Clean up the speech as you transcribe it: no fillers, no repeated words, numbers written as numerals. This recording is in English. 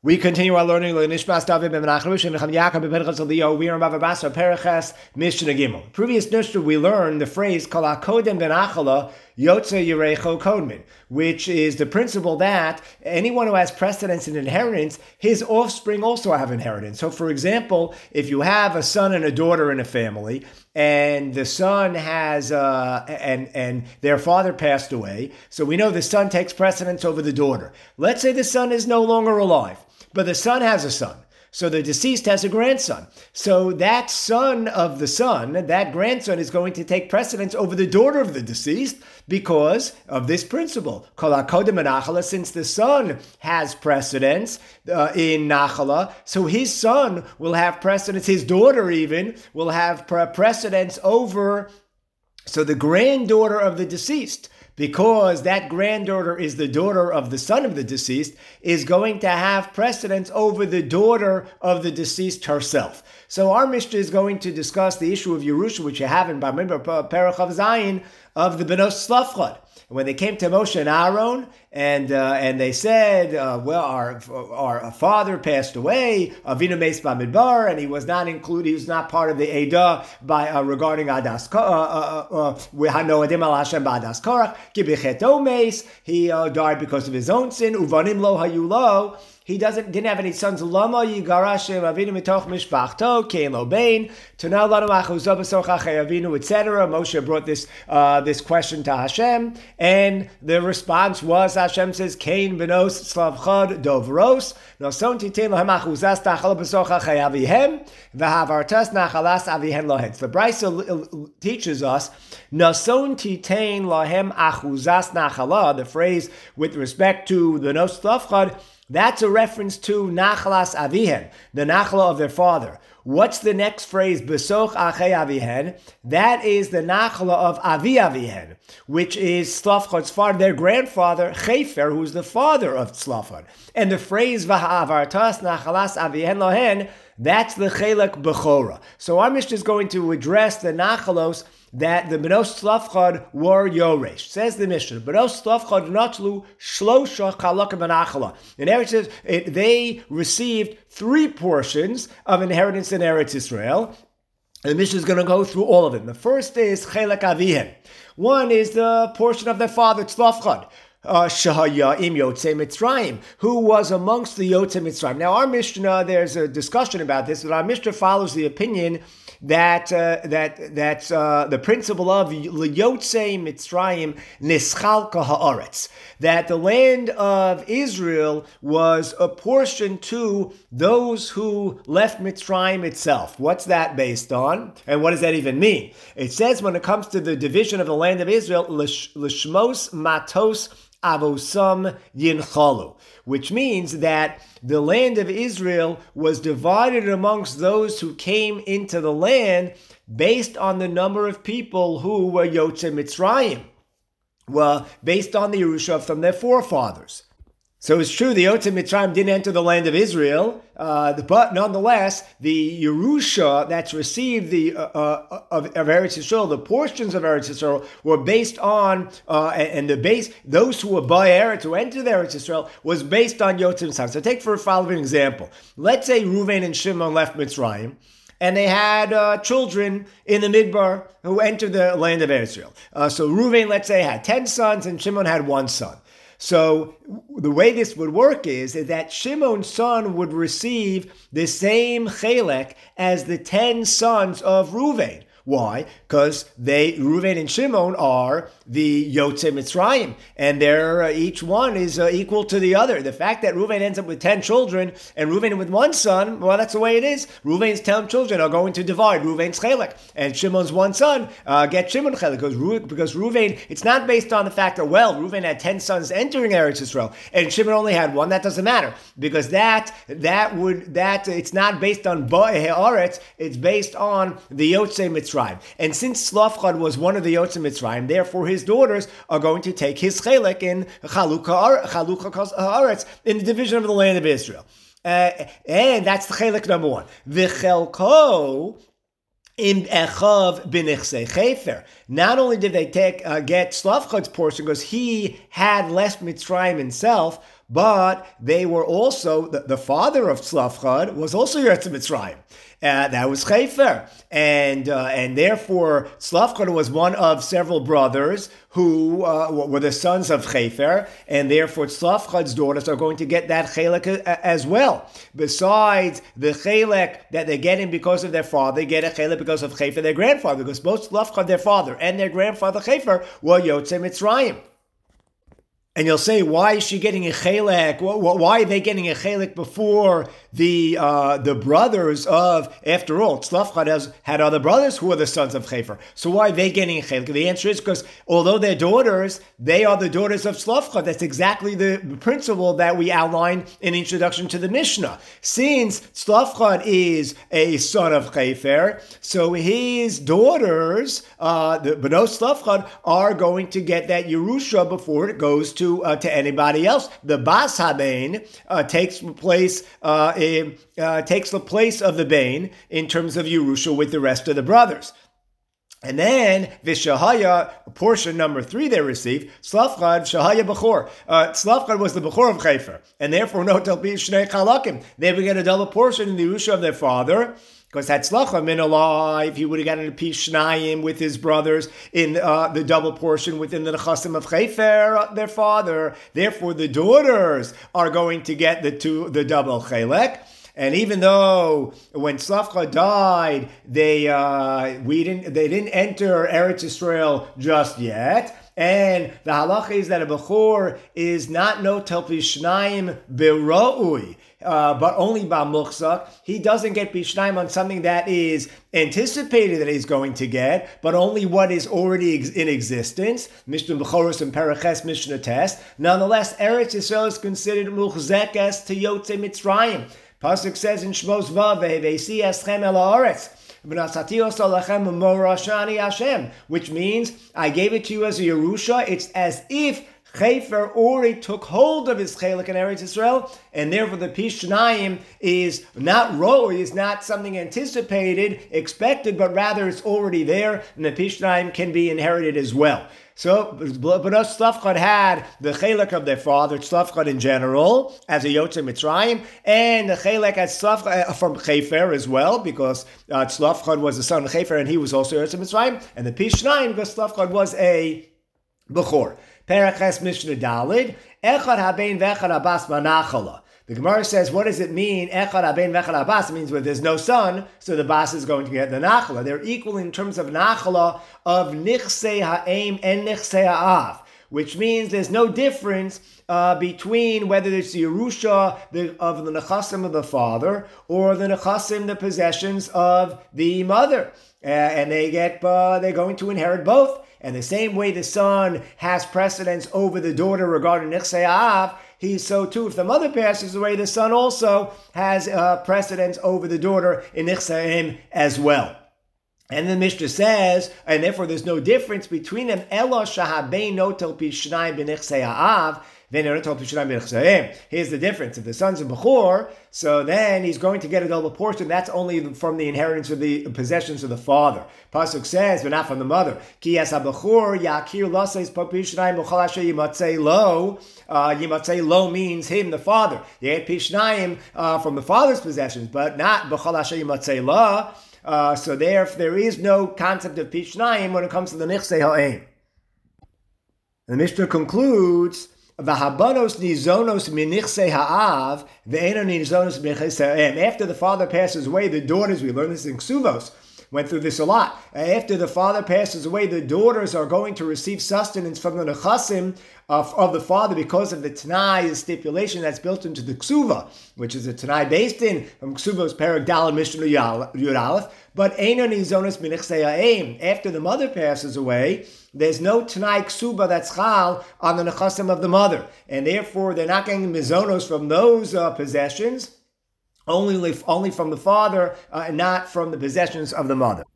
We continue our learning. Previous Mishnah, we learned the phrase Kol hakodem ben achala yotze yirecho kodmin, which is the principle that anyone who has precedence in inheritance, his offspring also have inheritance. So, for example, if you have a son and a daughter in a family, and the son has and their father passed away, so we know the son takes precedence over the daughter. Let's say the son is no longer alive, but the son has a son. So the deceased has a grandson. So that son of the son, that grandson is going to take precedence over the daughter of the deceased because of this principle. Kol hakodem ben achala, since the son has precedence in nachala, so his son will have precedence, his daughter even will have precedence over, so the granddaughter of the deceased, because that granddaughter is the daughter of the son of the deceased, is going to have precedence over the daughter of the deceased herself. So our Mishnah is going to discuss the issue of Yerusha, which you have in Bamidbar Perach of Zayin, of the Benos Tzlafchad. When they came to Moshe and Aaron, and they said, well, our father passed away, Avinu Meis Bamidbar, and he was not included, he was not part of the Eidah by regarding Adas Hanoadim al Hashem Ba'adas Korach, Kibicheto Meis, he died because of his own sin, Uvanim lo hayulo, he didn't have any sons. Lama yigarashem avinu mitoch mishpachto kein lo bein tana lanu achuzah b'sorchachei avinu, etc. Moshe brought this question to Hashem, and the response was, Hashem says, Kain benos slavchad dovros noson titein lohem achuzas nachal b'sorchachei avihem v'havartas nachalas avihem lohen. So the Brisa teaches us noson titein lohem achuzas nachala, the phrase with respect to the nos slavchad. That's a reference to Nachalas Avihen, the Nachla of their father. What's the next phrase? Besoch Achei Avihen. That is the Nachla of Avi Avihen, which is Tzlafchad's father, their grandfather, Chefer, who's the father of Tzlafchad. And the phrase V'ha'avartas Nachalas Avihen Lohen, that's the Chelek Bechora. So our Mishnah is going to address the Nachalos that the Benos Tzlafchad were Yoresh. Says the Mishnah, Benos Tzlafchad natlu shlosha chalakim benachala. In Eretz, they received 3 portions of inheritance in Eretz Israel. The Mishnah is going to go through all of them. The first is Chelek Avihen. One is the portion of their father, Tzlafchad. Shahaya im Yotzei Mitzrayim, who was amongst the Yotzei Mitzrayim. Now, our Mishnah, there's a discussion about this, but our Mishnah follows the opinion that the principle of Yotzei Mitzrayim Nischalka Haaretz, that the land of Israel was apportioned to those who left Mitzrayim itself. What's that based on? And what does that even mean? It says when it comes to the division of the land of Israel, Lishmos Matos Avosam Yinchalu, which means that the land of Israel was divided amongst those who came into the land based on the number of people who were Yotzei Mitzrayim, well, based on the Yerusha from their forefathers. So it's true the Yotzei Mitzrayim didn't enter the land of Israel, but nonetheless, the Yerusha that's received of Eretz Yisrael, the portions of Eretz Yisrael were based on, those who were by Eretz, who entered Eretz Yisrael, was based on Yotzei Mitzrayim. So take for a following example. Let's say Reuven and Shimon left Mitzrayim, and they had children in the Midbar who entered the land of Israel. So Reuven, let's say, had 10 sons, and Shimon had 1 son. So the way this would work is that Shimon's son would receive the same chelek as the 10 sons of Reuven. Why? Because Reuven and Shimon are the Yotzei Mitzrayim, and they're each one is equal to the other. The fact that Reuven ends up with 10 children and Reuven with 1 son, well, that's the way it is. Reuven's 10 children are going to divide Reuven's chelek, and Shimon's 1 son get Shimon chelek, because Reuven, it's not based on the fact that, well, Reuven had 10 sons entering Eretz Yisrael, and Shimon only had 1. That doesn't matter, because it's not based on Ba'eh Haaretz, it's based on the Yotzei Mitzrayim. And since Tzlafchad was one of the Yotzei Mitzrayim, therefore his daughters are going to take his chelek in Chalukah Haaretz, in the division of the land of Israel. And that's the chelek number 1. V'chelko im echav b'nichsei chefer. Not only did they get Tzlafchad's portion because he had left Mitzrayim himself, but they were also, the father of Tzlafchad was also Yetzer Mitzrayim. That was Chefer, and therefore Tzlafchad was one of several brothers who were the sons of Chefer, and therefore Tzlafchad's daughters are going to get that chelek as well. Besides the chelek that they're getting because of their father, they get a chelek because of Chefer, their grandfather, because both Tzlafchad, their father, and their grandfather Chefer were Yotzei Mitzrayim. And you'll say, why is she getting a chelek? Why are they getting a chelek before the brothers of, after all, Tzlafchad had other brothers who were the sons of Chefer. So why are they getting a chelek? The answer is because although they're daughters, they are the daughters of Tzlafchad. That's exactly the principle that we outlined in the introduction to the Mishnah. Since Tzlafchad is a son of Chefer, so his daughters, the Bnot Tzlafchad, are going to get that Yerusha before it goes to anybody else. The Bas Habein takes the place of the Bain in terms of Yerusha with the rest of the brothers. And then Vishahaya, portion number 3 they received, Tzlafchad, Shahaya Bechor. Tzlafchad was the Bechor of Chefer, and therefore no Talpi Shnei Chalakim. They would get a double portion in the Yerusha of their father. Because had Tzlafchad been alive, he would have gotten a Pish Shnayim with his brothers in the double portion within the Nechasim of Chefer, their father. Therefore, the daughters are going to get the double Chelek. And even though when Tzlafchad died, they didn't enter Eretz Yisrael just yet. And the halacha is that a Bechor is not notel Pishnayim Bera'ui, but only Ba'muchzak. He doesn't get Pishnayim on something that is anticipated that he's going to get, but only what is already in existence. Mishnah Bechoros and Paraches Mishnah Test. Nonetheless, Eretz Yisrael is considered Muchzekes to Yotzei Mitzrayim. Pasuk says in Shmos Vav, Ve'esi eschem el haaretz. Which means I gave it to you as a Yerusha. It's as if Chefer already took hold of his chelik in Eretz Yisrael, and therefore the Pishnayim is not roi, is not something anticipated, expected, but rather it's already there, and the Pishnayim can be inherited as well. So, but Tzlafchad had the chelek of their father, Tzlafchad in general, as a Yotzei Mitzrayim, and the chelek as from Chefer as well, because Tzlafchad was the son of Chefer, and he was also Yotzei Mitzrayim, and the Pishnayim, because Tzlafchad was a Bechor. Paraches Mishnah Dalid, Echad Habein Vechad Abbas Manachala. The Gemara says, what does it mean? Echad Habein Vechad Abbas. It means where there's no son, so the Bas is going to get the Nachala. They're equal in terms of Nachala of Nichsei Ha'em and Nichsei Ha'av, which means there's no difference between whether it's the Yerusha of the Nechasim of the father or the Nechasim, the possessions of the mother. And they're going to inherit both. And the same way the son has precedence over the daughter regarding Nichsei Ha'av, he's so too. If the mother passes away, the son also has precedence over the daughter in Nichsei Ha'em as well. And the Mishnah says, and therefore there's no difference between them. Elo shahabein notel pishnayim b'nichsei ha'av. Here's the difference. If the son's a Bechor, so then he's going to get a double portion. That's only from the inheritance of the possessions of the father. Pasuk says, but not from the mother. Ki es ha-Bechor yakir laseis pishnayim b'chol asher yimatzei lo. Yimatzei lo means him, the father. You get pishnayim from the father's possessions, but not b'chol asher yimatzei lo. So there is no concept of pishnayim when it comes to the Nichsei Ha'em. The Mishnah concludes, V'habanos nizonos minichsei ha'av, ve'eno nizonos minichsei ha'em. After the father passes away, the daughters, we learn this in Ksuvos, went through this a lot. After the father passes away, the daughters are going to receive sustenance from the Nechasim of the father because of the Tanai, the stipulation that's built into the Ksuva, which is a Tanai based in from Ksuvos Perek Daled Mishnah Yud Aleph. But Eino Nizonos Minichsei Ha'em. After the mother passes away, there's no Tanai Ksuba that's Chal on the Nechasim of the mother. And therefore, they're not getting Mizonos from those possessions, only from the father, and not from the possessions of the mother.